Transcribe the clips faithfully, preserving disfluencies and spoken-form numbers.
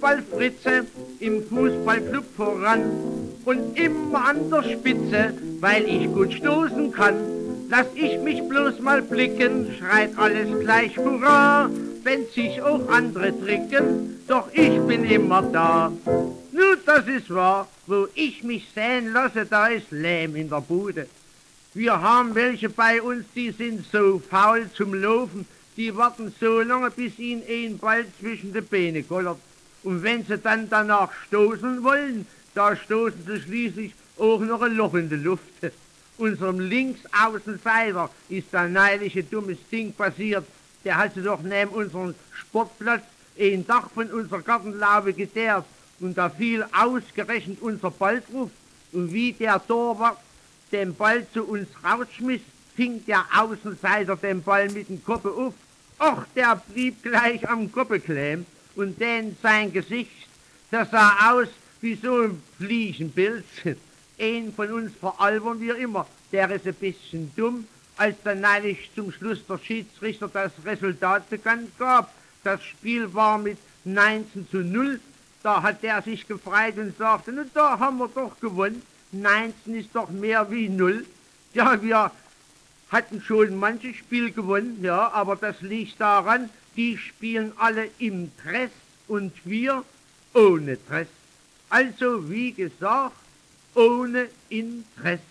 Fußballfritze im Fußballclub voran und immer an der Spitze, weil ich gut stoßen kann. Lass ich mich bloß mal blicken, schreit alles gleich Hurra, wenn sich auch andere tricken, doch ich bin immer da. Nun, das ist wahr, wo ich mich sehen lasse, da ist Lärm in der Bude. Wir haben welche bei uns, die sind so faul zum Laufen, die warten so lange, bis ihnen ein Ball zwischen die Beine kollert. Und wenn sie dann danach stoßen wollen, da stoßen sie schließlich auch noch ein Loch in die Luft. Unserem Linksaußenpfeifer ist da neulich ein dummes Ding passiert. Der hat sich doch neben unserem Sportplatz ein Dach von unserer Gartenlaube geteert. Und da fiel ausgerechnet unser Ball drauf. Und wie der Torwart den Ball zu uns rausschmiss, fing der Außenseiter den Ball mit dem Kopf auf. Och, der blieb gleich am Kopf kleben. Und denn sein Gesicht, das sah aus wie so ein Fliegenbild. Einen von uns veralbern wir immer, der ist ein bisschen dumm. Als dann neulich zum Schluss der Schiedsrichter das Resultat bekannt gab, das Spiel war mit neunzehn zu null, da hat der sich gefreut und sagte, na, da haben wir doch gewonnen. neunzehn ist doch mehr wie null. Ja, wir hatten schon manches Spiel gewonnen, ja, aber das liegt daran, die spielen alle im Dress und wir ohne Dress. Also, wie gesagt, ohne Interesse.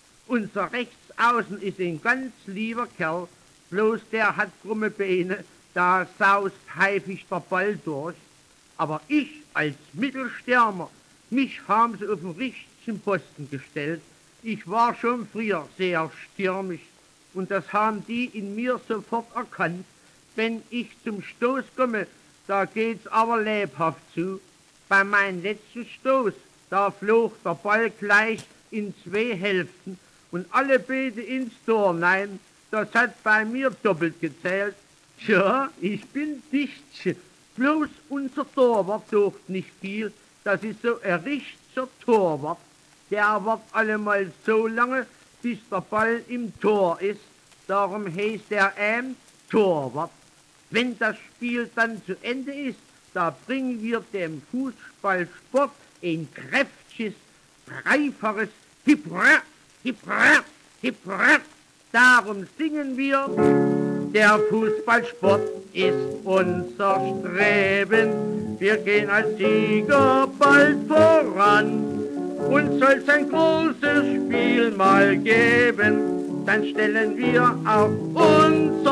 Unser Rechtsaußen ist ein ganz lieber Kerl, bloß der hat krumme Beine, da saust häufig der Ball durch. Aber ich als Mittelstürmer, mich haben sie auf den richtigen Posten gestellt. Ich war schon früher sehr stürmisch und das haben die in mir sofort erkannt. Wenn ich zum Stoß komme, da geht's aber lebhaft zu. Bei meinem letzten Stoß, da flog der Ball gleich in zwei Hälften und alle beide ins Tor. Nein, das hat bei mir doppelt gezählt. Tja, ich bin dicht. Bloß unser Torwart durfte nicht viel. Das ist so ein richtiger Torwart. Der wird allemal so lange, bis der Ball im Tor ist. Darum heißt er ähm, Torwart. Wenn das Spiel dann zu Ende ist, da bringen wir dem Fußballsport ein kräftiges, dreifaches Hip-Hurra, Hip-Hurra, Hip-Hurra. Darum singen wir, der Fußballsport ist unser Streben. Wir gehen als Sieger bald voran. Und soll's ein großes Spiel mal geben, dann stellen wir auf unser